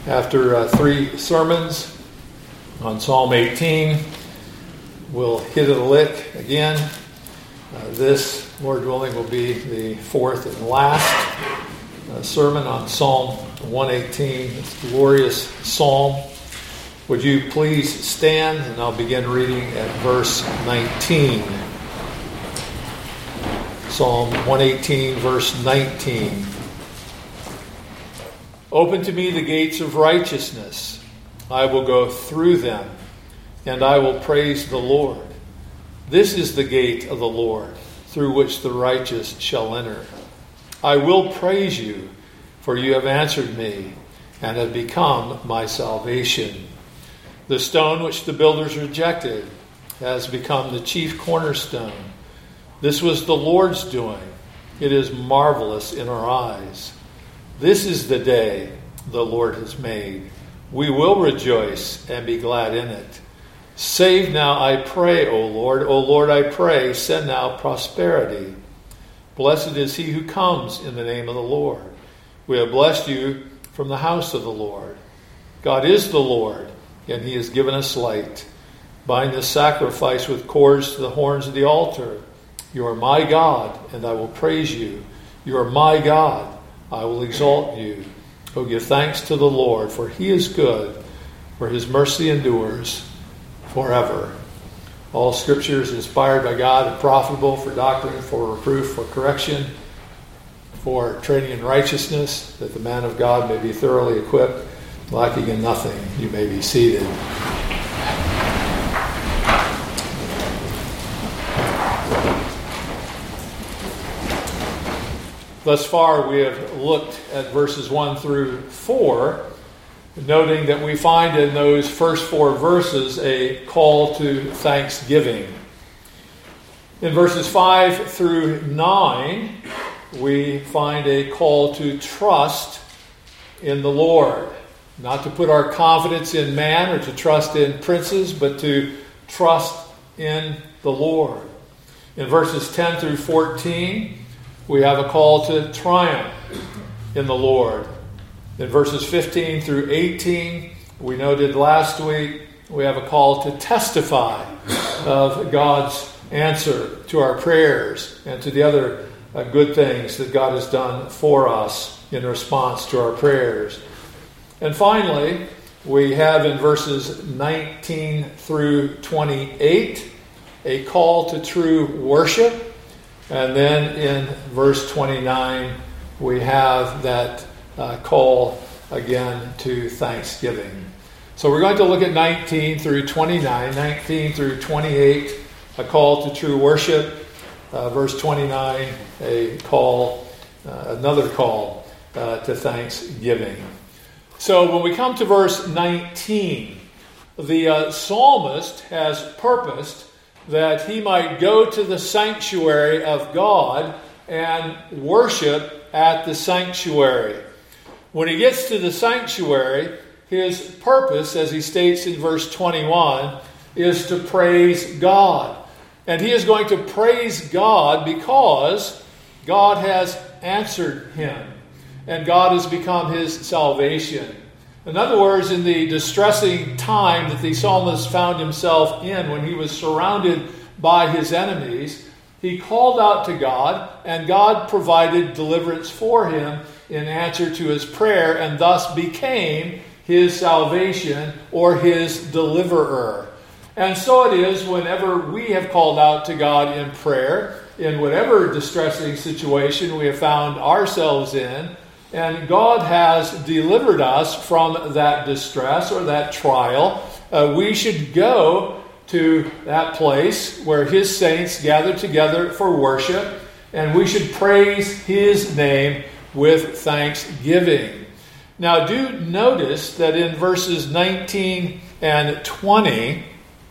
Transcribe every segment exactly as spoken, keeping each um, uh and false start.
After uh, three sermons on Psalm eighteen, we'll hit it a lick again. Uh, this, Lord willing, will be the fourth and last uh, sermon on Psalm one eighteen. This glorious psalm. Would you please stand, and I'll begin reading at verse nineteen. Psalm one eighteen, verse nineteen. Open to me the gates of righteousness. I will go through them, and I will praise the Lord. This is the gate of the Lord, through which the righteous shall enter. I will praise you, for you have answered me, and have become my salvation. The stone which the builders rejected has become the chief cornerstone. This was the Lord's doing. It is marvelous in our eyes. This is the day the Lord has made. We will rejoice and be glad in it. Save now, I pray, O Lord. O Lord, I pray, send now prosperity. Blessed is he who comes in the name of the Lord. We have blessed you from the house of the Lord. God is the Lord, and he has given us light. Bind the sacrifice with cords to the horns of the altar. You are my God, and I will praise you. You are my God. I will exalt you. Oh, give thanks to the Lord, for he is good, for his mercy endures forever. All scripture is inspired by God and profitable for doctrine, for reproof, for correction, for training in righteousness, that the man of God may be thoroughly equipped, lacking in nothing. You may be seated. Thus far, we have looked at verses one through four, noting that we find in those first four verses a call to thanksgiving. In verses five through nine, we find a call to trust in the Lord. Not to put our confidence in man or to trust in princes, but to trust in the Lord. In verses ten through fourteen, we have a call to triumph in the Lord. In verses fifteen through eighteen, we noted last week, we have a call to testify of God's answer to our prayers and to the other uh, good things that God has done for us in response to our prayers. And finally, we have in verses nineteen through twenty-eight a call to true worship. And then in verse twenty-nine, we have that uh, call again to thanksgiving. So we're going to look at nineteen through twenty-nine, nineteen through twenty-eight, a call to true worship. Uh, verse twenty-nine, a call, uh, another call uh, to thanksgiving. So when we come to verse nineteen, the uh, psalmist has purposed that he might go to the sanctuary of God and worship at the sanctuary. When he gets to the sanctuary, his purpose, as he states in verse twenty-one, is to praise God. And he is going to praise God because God has answered him, and God has become his salvation. In other words, in the distressing time that the psalmist found himself in when he was surrounded by his enemies, he called out to God, and God provided deliverance for him in answer to his prayer, and thus became his salvation or his deliverer. And so it is whenever we have called out to God in prayer, in whatever distressing situation we have found ourselves in, and God has delivered us from that distress or that trial, uh, we should go to that place where his saints gather together for worship, and we should praise his name with thanksgiving. Now do notice that in verses nineteen and twenty,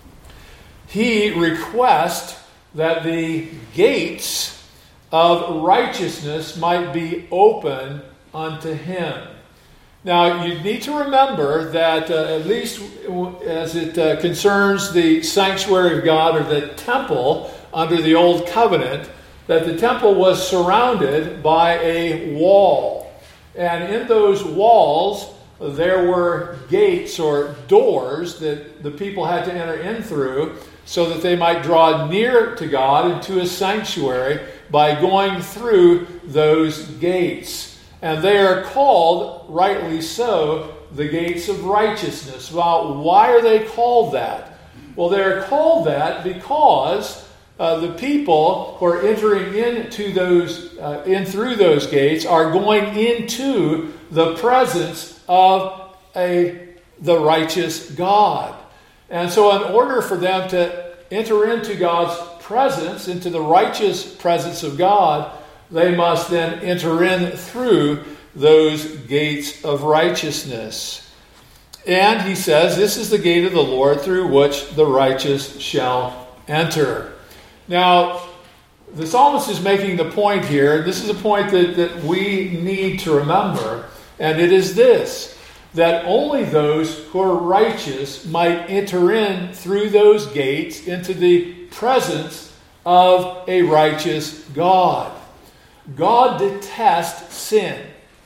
he requests that the gates of righteousness might be open unto him. Now, you need to remember that uh, at least as it uh, concerns the sanctuary of God or the temple under the Old Covenant, that the temple was surrounded by a wall. And in those walls there were gates or doors that the people had to enter in through so that they might draw near to God and to His sanctuary by going through those gates. And they are called, rightly so, the gates of righteousness. Well, why are they called that? Well, they're called that because uh, the people who are entering into those, uh, in through those gates are going into the presence of a the righteous God. And so in order for them to enter into God's presence, into the righteous presence of God, they must then enter in through those gates of righteousness. And he says, this is the gate of the Lord through which the righteous shall enter. Now, the psalmist is making the point here, this is a point that, that we need to remember, and it is this, that only those who are righteous might enter in through those gates into the presence of a righteous God. God detests sin.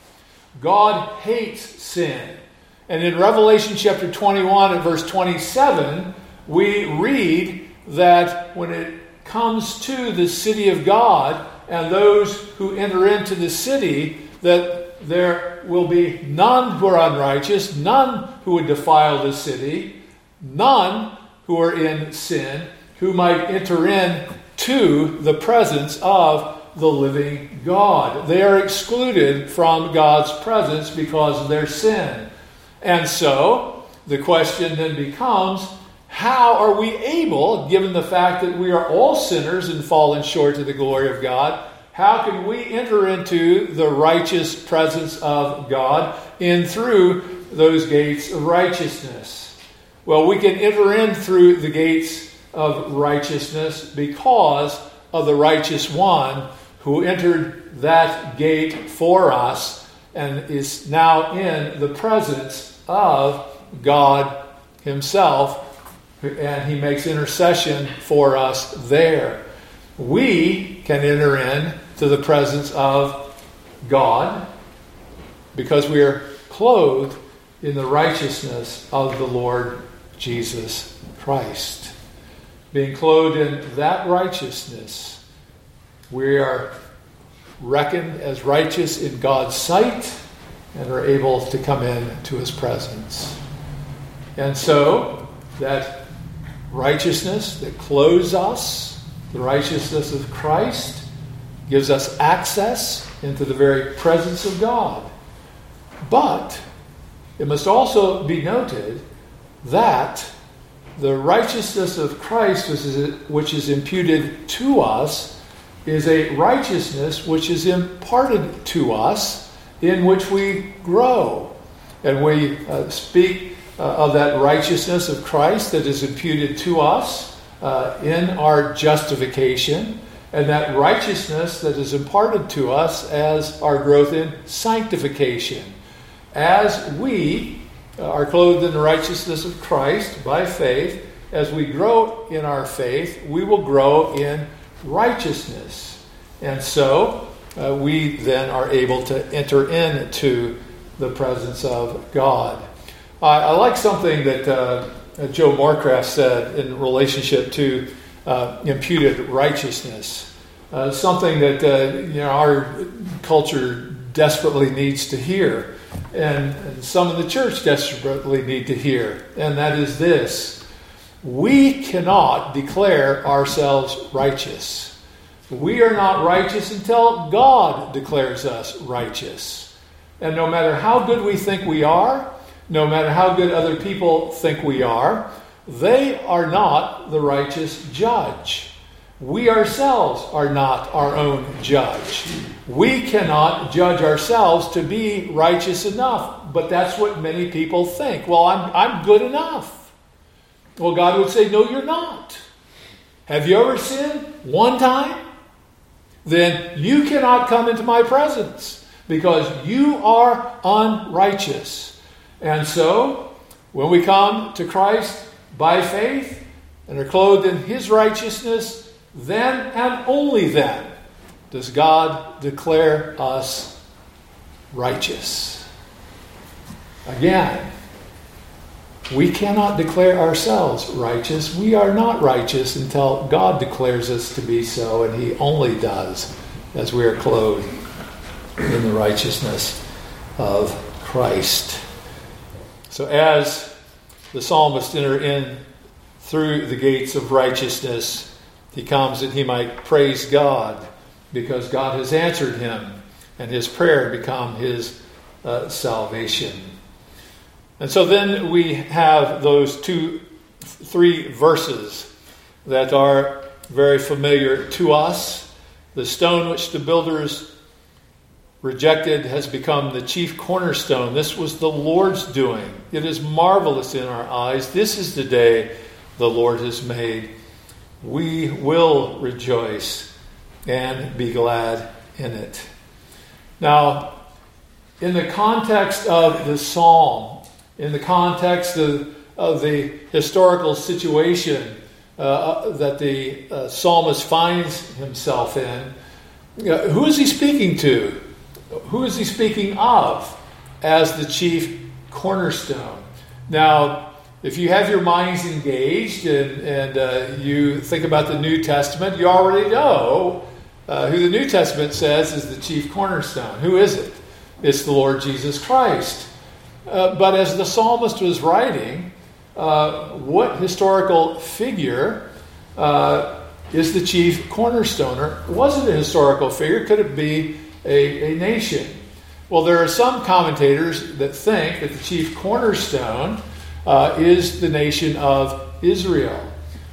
God hates sin. And in Revelation chapter twenty-one and verse twenty-seven, we read that when it comes to the city of God and those who enter into the city, that there will be none who are unrighteous, none who would defile the city, none who are in sin, who might enter in to the presence of the living God. They are excluded from God's presence because of their sin. And so, the question then becomes, how are we able, given the fact that we are all sinners and fallen short of the glory of God, how can we enter into the righteous presence of God in through those gates of righteousness? Well, we can enter in through the gates of righteousness because of the righteous one who entered that gate for us and is now in the presence of God Himself, and He makes intercession for us there. We can enter in to the presence of God because we are clothed in the righteousness of the Lord Jesus Christ. Being clothed in that righteousness, we are reckoned as righteous in God's sight and are able to come in to His presence. And so, that righteousness that clothes us, the righteousness of Christ, gives us access into the very presence of God. But it must also be noted that the righteousness of Christ, which is, which is imputed to us, is a righteousness which is imparted to us, in which we grow. And we uh, speak uh, of that righteousness of Christ that is imputed to us uh, in our justification, and that righteousness that is imparted to us as our growth in sanctification. As we are clothed in the righteousness of Christ by faith, as we grow in our faith, we will grow in righteousness. And so uh, we then are able to enter into the presence of God. I, I like something that uh, Joe Morecraft said in relationship to uh, imputed righteousness. Uh, something that uh, you know our culture desperately needs to hear, and, and some in the church desperately need to hear, and that is this: we cannot declare ourselves righteous. We are not righteous until God declares us righteous. And no matter how good we think we are, no matter how good other people think we are, they are not the righteous judge. We ourselves are not our own judge. We cannot judge ourselves to be righteous enough, but that's what many people think. Well, I'm, I'm good enough. Well, God would say, no, you're not. Have you ever sinned one time? Then you cannot come into my presence because you are unrighteous. And so, when we come to Christ by faith and are clothed in His righteousness, then and only then does God declare us righteous. Again, we cannot declare ourselves righteous. We are not righteous until God declares us to be so, and He only does as we are clothed in the righteousness of Christ. So as the psalmist entered in through the gates of righteousness, he comes that he might praise God because God has answered him, and his prayer become his uh, salvation. And so then we have those two, three verses that are very familiar to us. The stone which the builders rejected has become the chief cornerstone. This was the Lord's doing. It is marvelous in our eyes. This is the day the Lord has made. We will rejoice and be glad in it. Now, in the context of the psalm, in the context of, of the historical situation uh, that the uh, psalmist finds himself in, uh, who is he speaking to? Who is he speaking of as the chief cornerstone? Now, if you have your minds engaged and, and uh, you think about the New Testament, you already know uh, who the New Testament says is the chief cornerstone. Who is it? It's the Lord Jesus Christ. Uh, but as the psalmist was writing, uh, what historical figure uh, is the chief cornerstone? Or was it a historical figure? Could it be a, a nation? Well, there are some commentators that think that the chief cornerstone uh, is the nation of Israel.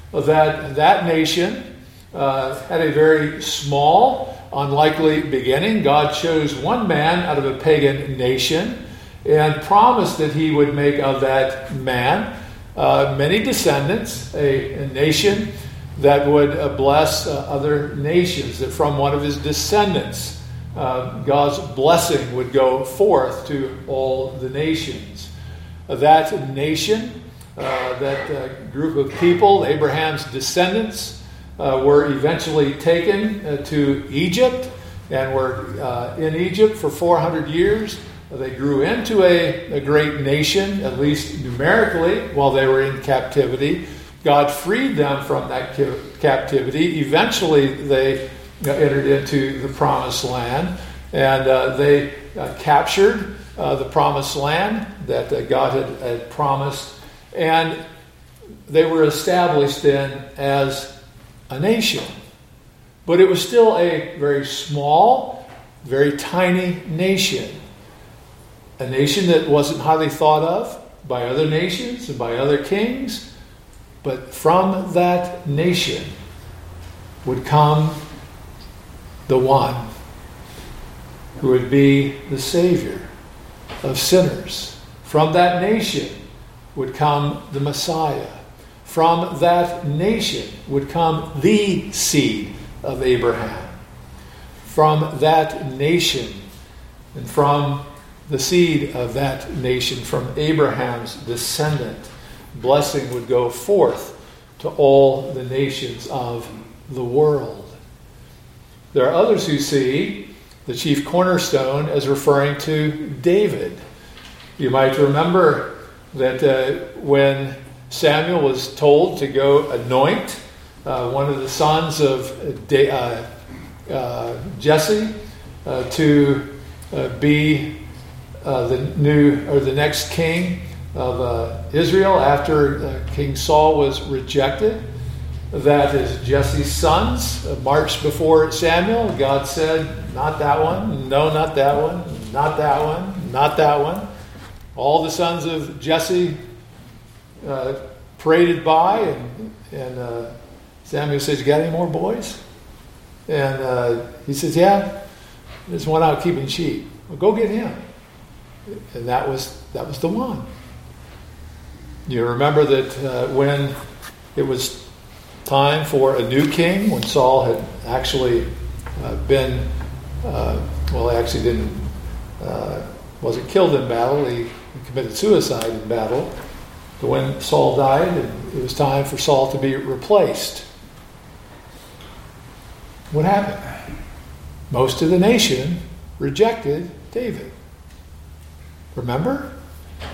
That that nation uh, had a very small, unlikely beginning. God chose one man out of a pagan nation and promised that he would make of that man uh, many descendants, a, a nation that would uh, bless uh, other nations, that from one of his descendants, uh, God's blessing would go forth to all the nations. Uh, that nation, uh, that uh, group of people, Abraham's descendants, uh, were eventually taken uh, to Egypt and were uh, in Egypt for four hundred years. They grew into a, a great nation, at least numerically, while they were in captivity. God freed them from that ca- captivity. Eventually, they uh, entered into the promised land, and uh, they uh, captured uh, the promised land that uh, God had, had promised, and they were established then as a nation. But it was still a very small, very tiny nation. A nation that wasn't highly thought of by other nations and by other kings. But from that nation would come the one who would be the Savior of sinners. From that nation would come the Messiah. From that nation would come the seed of Abraham. From that nation and from the seed of that nation, from Abraham's descendant, blessing would go forth to all the nations of the world. There are others who see the chief cornerstone as referring to David. You might remember that uh, when Samuel was told to go anoint uh, one of the sons of Da- uh, uh, Jesse uh, to uh, be Uh, the new or the next king of uh, Israel after uh, King Saul was rejected, that is Jesse's sons uh, marched before Samuel. God said, not that one, no, not that one, not that one, not that one. All the sons of Jesse uh, paraded by, and, and uh, Samuel says, you got any more boys? And uh, he says, yeah, there's one out keeping sheep. Well, go get him. And that was that was the one. You remember that uh, when it was time for a new king, when Saul had actually uh, been, uh, well, he actually didn't, uh, wasn't killed in battle. He committed suicide in battle. But when Saul died, and it was time for Saul to be replaced, what happened? Most of the nation rejected David. Remember?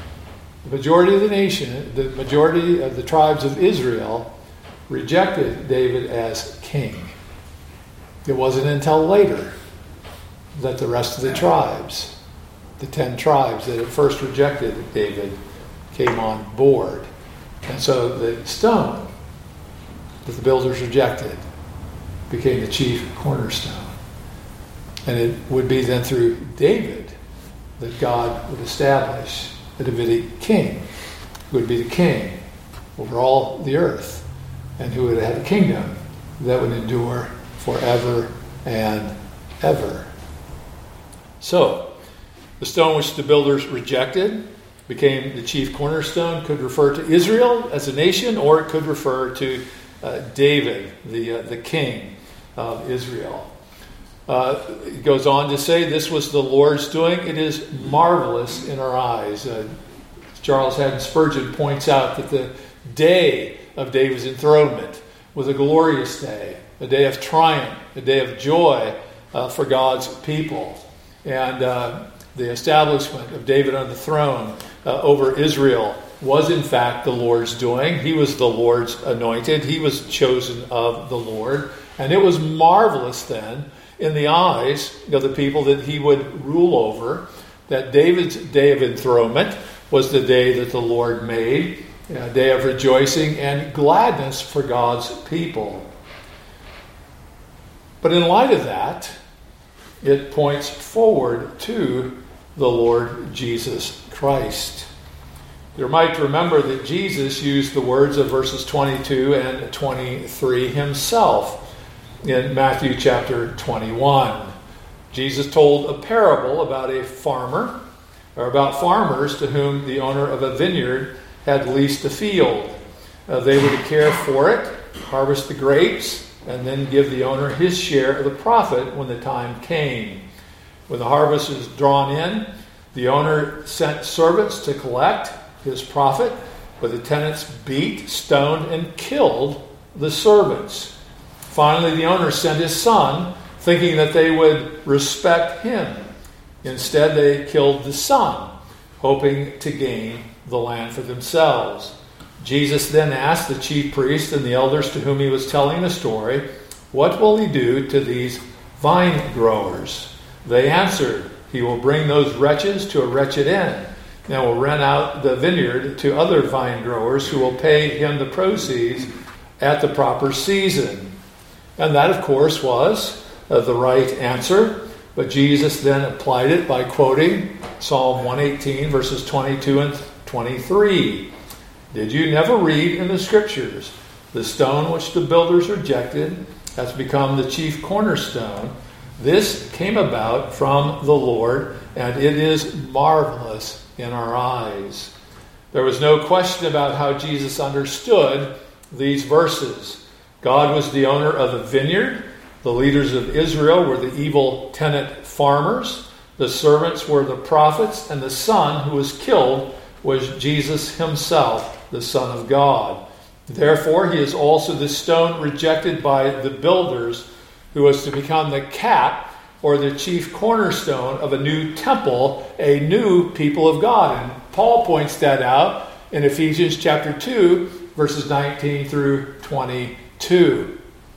The majority of the nation, the majority of the tribes of Israel, rejected David as king. It wasn't until later that the rest of the tribes, the ten tribes that at first rejected David, came on board. And so the stone that the builders rejected became the chief cornerstone. And it would be then through David that God would establish a Davidic king, who would be the king over all the earth, and who would have a kingdom that would endure forever and ever. So, the stone which the builders rejected became the chief cornerstone. Could refer to Israel as a nation, or it could refer to uh, David, the uh, the king of Israel. Uh, it goes on to say, this was the Lord's doing. It is marvelous in our eyes. Uh, Charles Haddon Spurgeon points out that the day of David's enthronement was a glorious day, a day of triumph, a day of joy uh, for God's people. And uh, the establishment of David on the throne uh, over Israel was in fact the Lord's doing. He was the Lord's anointed. He was chosen of the Lord. And it was marvelous then in the eyes of the people that he would rule over, that David's day of enthronement was the day that the Lord made, a day of rejoicing and gladness for God's people. But in light of that, it points forward to the Lord Jesus Christ. You might remember that Jesus used the words of verses twenty-two and twenty-three himself in Matthew chapter twenty-one. Jesus told a parable about a farmer, or about farmers to whom the owner of a vineyard had leased a field. Uh, they were to care for it, harvest the grapes, and then give the owner his share of the profit when the time came. When the harvest was drawn in, the owner sent servants to collect his profit, but the tenants beat, stoned, and killed the servants. Finally, the owner sent his son, thinking that they would respect him. Instead, they killed the son, hoping to gain the land for themselves. Jesus then asked the chief priests and the elders to whom he was telling the story, "What will he do to these vine growers?" They answered, "He will bring those wretches to a wretched end, and will rent out the vineyard to other vine growers who will pay him the proceeds at the proper season." And that, of course, was uh, the right answer. But Jesus then applied it by quoting Psalm one eighteen, verses twenty-two and twenty-three. "Did you never read in the Scriptures, the stone which the builders rejected has become the chief cornerstone? This came about from the Lord, and it is marvelous in our eyes." There was no question about how Jesus understood these verses. God was the owner of the vineyard. The leaders of Israel were the evil tenant farmers. The servants were the prophets, and the son who was killed was Jesus himself, the Son of God. Therefore, he is also the stone rejected by the builders, who was to become the cap or the chief cornerstone of a new temple, a new people of God. And Paul points that out in Ephesians chapter two, verses nineteen through twenty-two.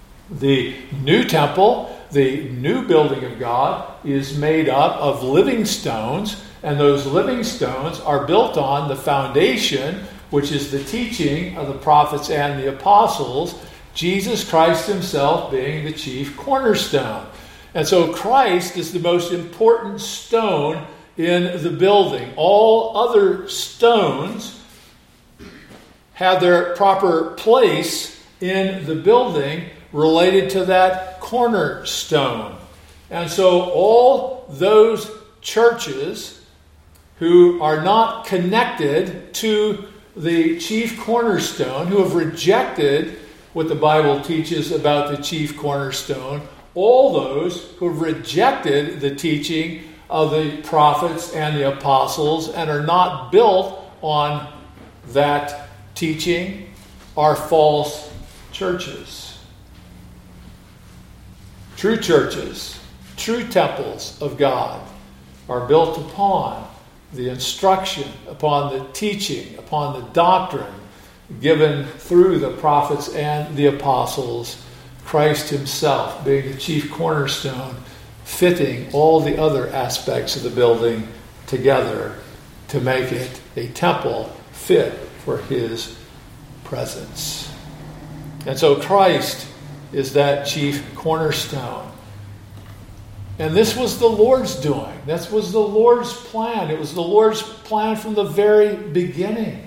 The new temple, the new building of God, is made up of living stones, and those living stones are built on the foundation, which is the teaching of the prophets and the apostles, Jesus Christ himself being the chief cornerstone. And so Christ is the most important stone in the building. All other stones have their proper place in the building related to that cornerstone. And so all those churches who are not connected to the chief cornerstone, who have rejected what the Bible teaches about the chief cornerstone, all those who have rejected the teaching of the prophets and the apostles and are not built on that teaching are false churches. True churches, true temples of God are built upon the instruction, upon the teaching, upon the doctrine given through the prophets and the apostles, Christ himself being the chief cornerstone, fitting all the other aspects of the building together to make it a temple fit for his presence. And so Christ is that chief cornerstone. And this was the Lord's doing. This was the Lord's plan. It was the Lord's plan from the very beginning.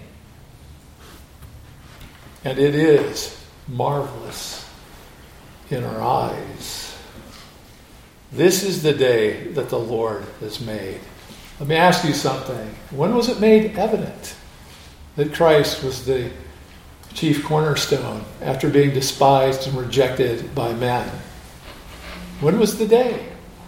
And it is marvelous in our eyes. This is the day that the Lord has made. Let me ask you something. When was it made evident that Christ was the chief cornerstone after being despised and rejected by men? When was the day?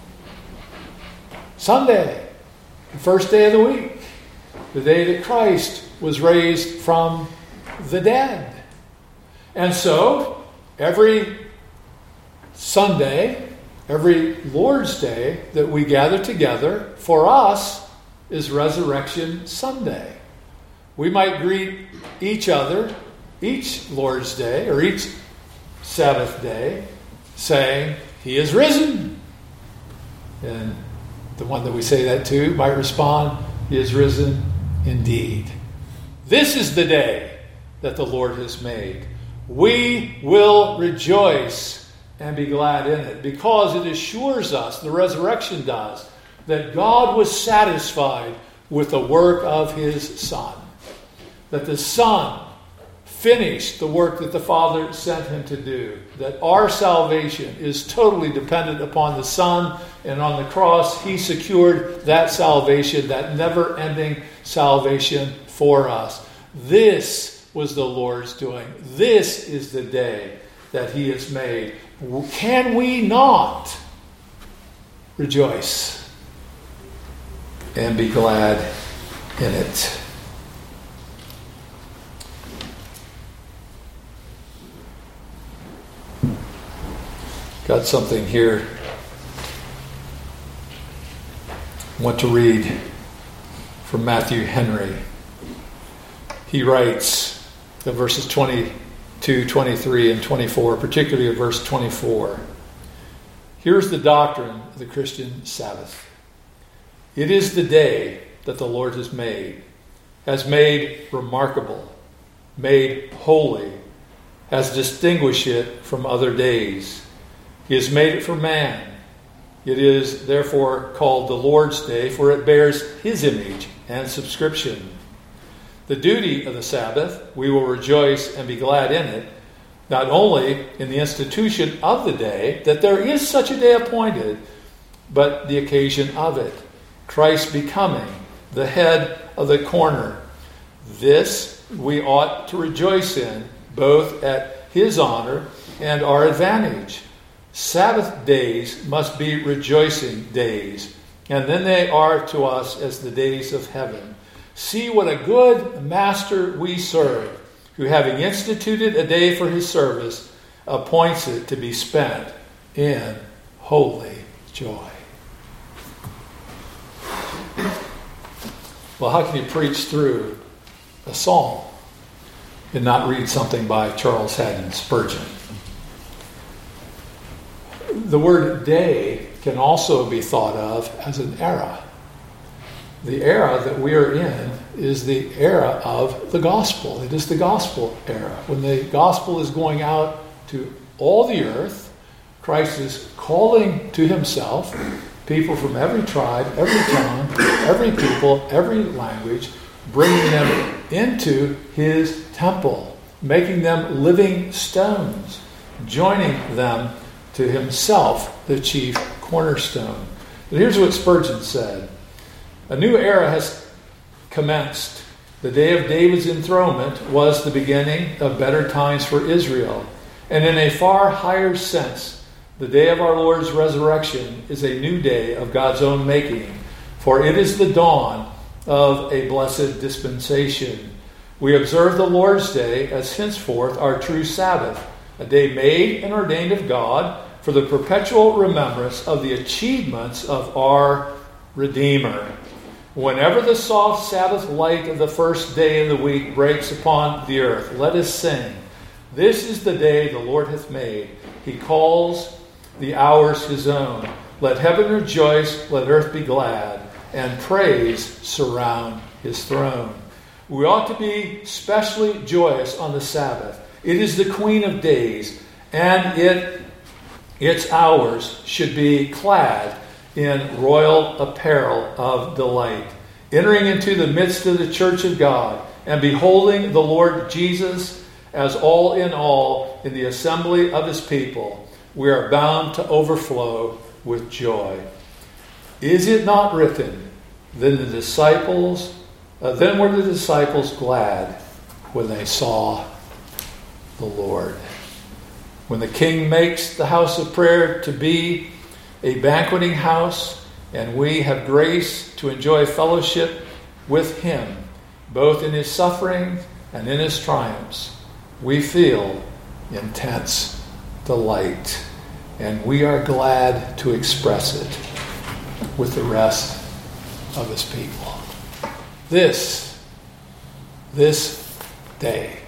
Sunday, the first day of the week, the day that Christ was raised from the dead. And so, every Sunday, every Lord's Day that we gather together, for us, is Resurrection Sunday. We might greet each other each Lord's Day or each Sabbath day saying, "He is risen." And the one that we say that to might respond, "He is risen indeed." This is the day that the Lord has made. We will rejoice and be glad in it, because it assures us, the resurrection does, that God was satisfied with the work of his Son. That the Son finished the work that the Father sent him to do. That our salvation is totally dependent upon the Son, and on the cross he secured that salvation, that never-ending salvation for us. This was the Lord's doing. This is the day that he has made. Can we not rejoice and be glad in it? Got something here I want to read from Matthew Henry. He writes in verses twenty-two, twenty-three, and twenty-four, particularly at verse twenty-four. Here's the doctrine of the Christian Sabbath. It is the day that the Lord has made, has made remarkable, made holy, has distinguished it from other days. He has made it for man. It is therefore called the Lord's Day, for it bears his image and subscription. The duty of the Sabbath, we will rejoice and be glad in it, not only in the institution of the day, that there is such a day appointed, but the occasion of it, Christ becoming the head of the corner. This we ought to rejoice in, both at his honor and our advantage. Sabbath days must be rejoicing days, and then they are to us as the days of heaven. See what a good master we serve, who, having instituted a day for his service, appoints it to be spent in holy joy. Well, how can you preach through a psalm and not read something by Charles Haddon Spurgeon? The word day can also be thought of as an era. The era that we are in is the era of the gospel. It is the gospel era. When the gospel is going out to all the earth, Christ is calling to himself people from every tribe, every tongue, every people, every language, bringing them into his temple, making them living stones, joining them to himself, the chief cornerstone. But here's what Spurgeon said. A new era has commenced. The day of David's enthronement was the beginning of better times for Israel. And in a far higher sense, the day of our Lord's resurrection is a new day of God's own making, for it is the dawn of a blessed dispensation. We observe the Lord's Day as henceforth our true Sabbath, a day made and ordained of God for the perpetual remembrance of the achievements of our Redeemer. Whenever the soft Sabbath light of the first day of the week breaks upon the earth, let us sing. This is the day the Lord hath made. He calls the hours his own. Let heaven rejoice, let earth be glad, and praise surround his throne. We ought to be specially joyous on the Sabbath. It is the queen of days, and it its hours should be clad in royal apparel of delight, entering into the midst of the church of God, and beholding the Lord Jesus as all in all in the assembly of his people, we are bound to overflow with joy. Is it not written, then the disciples, uh, then were the disciples glad when they saw the Lord. When the King makes the house of prayer to be a banqueting house, and we have grace to enjoy fellowship with him, both in his suffering and in his triumphs, we feel intense delight, and we are glad to express it with the rest of his people. This, this day,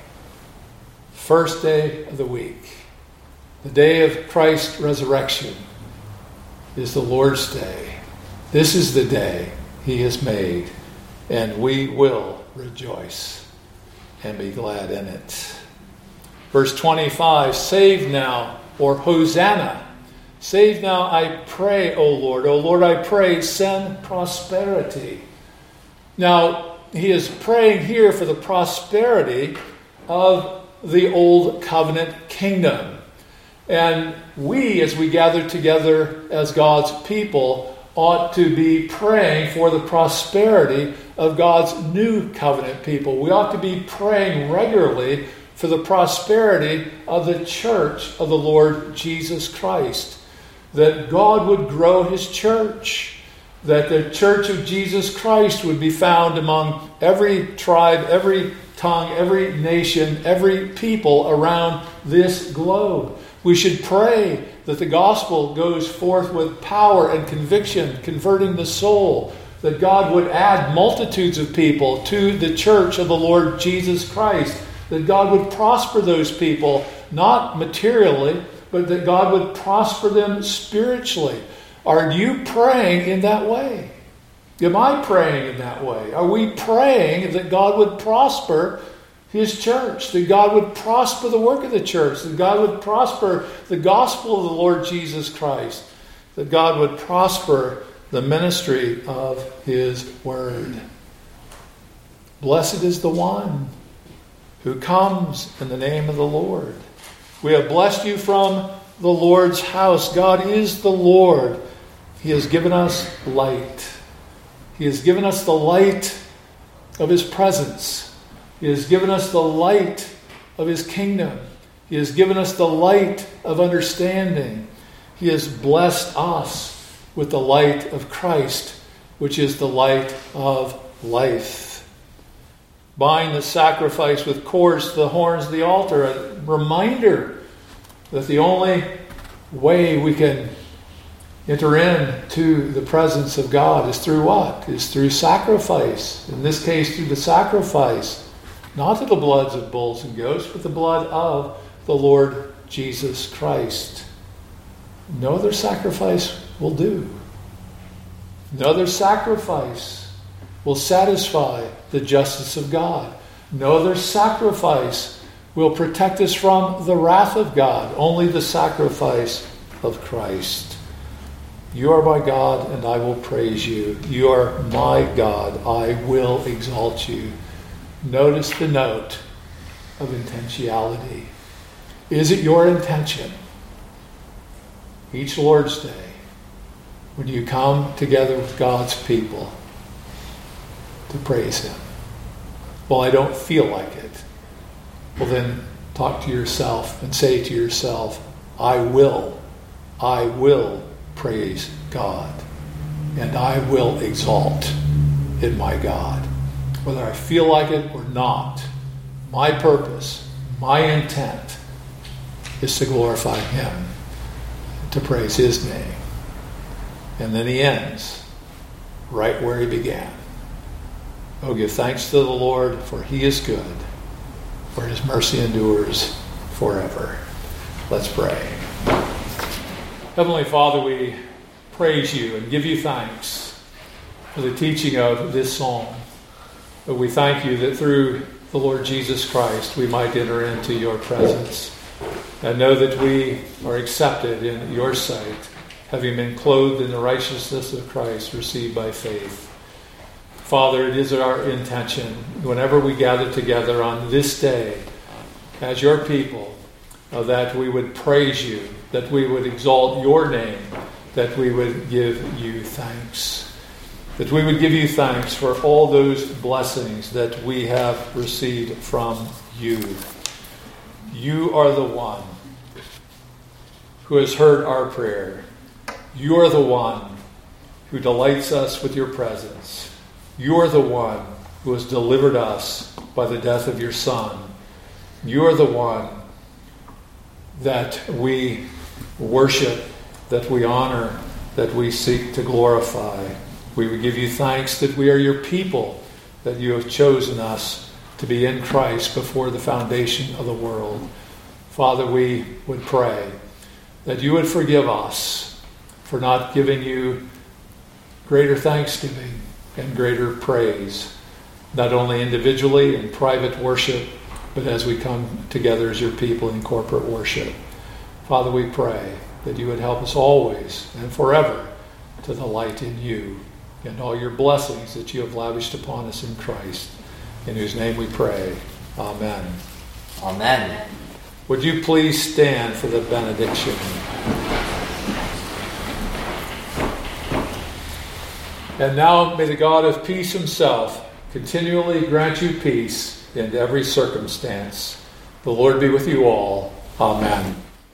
first day of the week, the day of Christ's resurrection, is the Lord's day. This is the day he has made, and we will rejoice and be glad in it. Verse twenty-five, save now, or Hosanna. Save now, I pray, O Lord. O Lord, I pray, send prosperity. Now, he is praying here for the prosperity of the old covenant kingdom. And we, as we gather together as God's people, ought to be praying for the prosperity of God's new covenant people. We ought to be praying regularly for the prosperity of the church of the Lord Jesus Christ. That God would grow his church. That the church of Jesus Christ would be found among every tribe, every tongue, every nation, every people around this globe. We should pray that the gospel goes forth with power and conviction, converting the soul. That God would add multitudes of people to the church of the Lord Jesus Christ. That God would prosper those people, not materially, but that God would prosper them spiritually. Are you praying in that way? Am I praying in that way? Are we praying that God would prosper his church, that God would prosper the work of the church, that God would prosper the gospel of the Lord Jesus Christ, that God would prosper the ministry of his word? Blessed is the one who comes in the name of the Lord. We have blessed you from the Lord's house. God is the Lord. He has given us light. He has given us the light of his presence. He has given us the light of his kingdom. He has given us the light of understanding. He has blessed us with the light of Christ, which is the light of life. Bind the sacrifice with cords to the horns of the altar, a reminder that the only way we can enter into the presence of God is through what? Is through sacrifice. In this case, through the sacrifice, not of the bloods of bulls and goats, but the blood of the Lord Jesus Christ. No other sacrifice will do. No other sacrifice will satisfy the justice of God. No other sacrifice will protect us from the wrath of God. Only the sacrifice of Christ. You are my God, and I will praise you. You are my God. I will exalt you. Notice the note of intentionality. Is it your intention each Lord's Day, when you come together with God's people, to praise him? Well, I don't feel like it. Well, then talk to yourself and say to yourself, I will, I will praise God, and I will exalt in my God. Whether I feel like it or not, my purpose, my intent is to glorify him, to praise his name. And then he ends right where he began. Oh, give thanks to the Lord, for he is good, for his mercy endures forever. Let's pray. Heavenly Father, we praise you and give you thanks for the teaching of this psalm. But we thank you that through the Lord Jesus Christ we might enter into your presence and know that we are accepted in your sight, having been clothed in the righteousness of Christ received by faith. Father, it is our intention, whenever we gather together on this day as your people, uh, that we would praise you, that we would exalt your name, that we would give you thanks. That we would give you thanks for all those blessings that we have received from you. You are the one who has heard our prayer. You are the one who delights us with your presence. You are the one who has delivered us by the death of your Son. You are the one that we worship, that we honor, that we seek to glorify. We would give you thanks that we are your people, that you have chosen us to be in Christ before the foundation of the world. Father, we would pray that you would forgive us for not giving you greater thanksgiving and greater praise, not only individually in private worship, but as we come together as your people in corporate worship. Father, we pray that you would help us always and forever to delight in you and all your blessings that you have lavished upon us in Christ, in whose name we pray. Amen. Amen. Would you please stand for the benediction? And now may the God of peace himself continually grant you peace in every circumstance. The Lord be with you all. Amen.